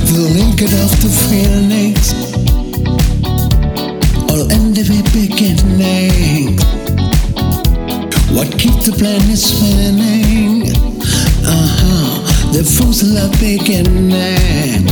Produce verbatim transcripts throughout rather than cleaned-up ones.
The liquid of the feelings, all in the beginning. What keeps the planet spinning? Uh-huh, the force of the beginning.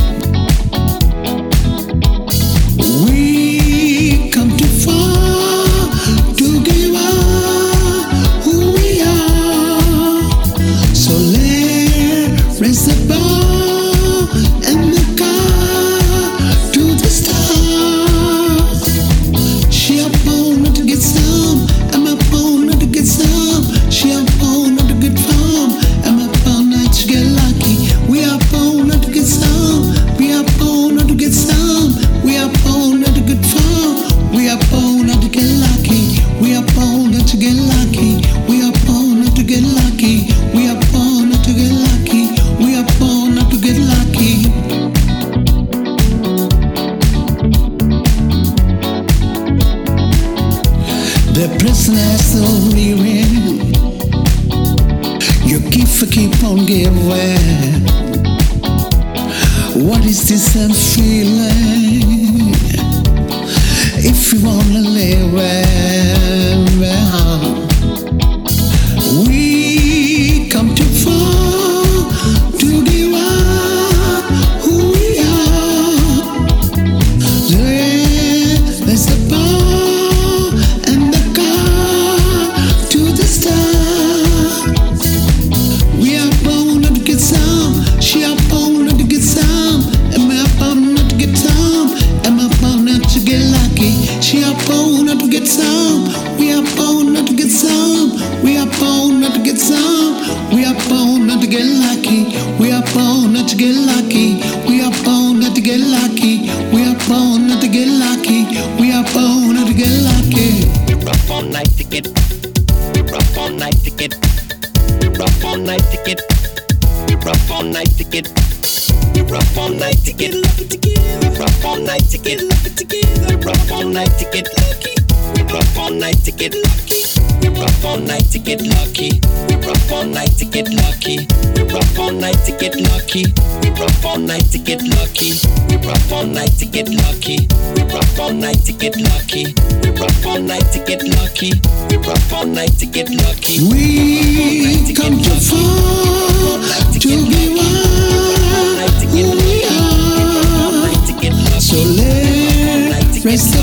We come too far to give up who we are. So let's raise the bar and the car to the stars. She up on to get some, I'm up on to get some. She up on to get farm, I'm up on to get lucky. We up on to get some, we up on to get some. We up on to get farm, we up on to get lucky. We up on to get lucky. We up on to get lucky. We up on to get lucky. We up on to get lucky. The prisoners still leaving. You keep for keep on giving. What is this I'm feeling? If you wanna live well, we come too far to give up who we are. Yeah, there's the bar and the car to the stars. We are born to get some, she are born to get some. Am I born to get some? Am I born to get lucky? She are born to get some. We are born to get some. We are born to get some. We are born to get lucky. We are born to get lucky. We are born to get lucky. We are born to get lucky. We are born to get lucky. We're up all night to get. We're up all night to get. We're up all night to get. We're up all night to get. We're up all night to get lucky together. We're up all night to get lucky together. We're up all night to get lucky. We're up all night to get lucky. We're up all night to get lucky. We're up all night to get lucky. We're up all night to get lucky. We're up all night to get lucky. We're up all night to get lucky. We're up all night to get lucky. We're up all night to get lucky. We're up all night to get lucky. We come too far to give up who we are. So let's raise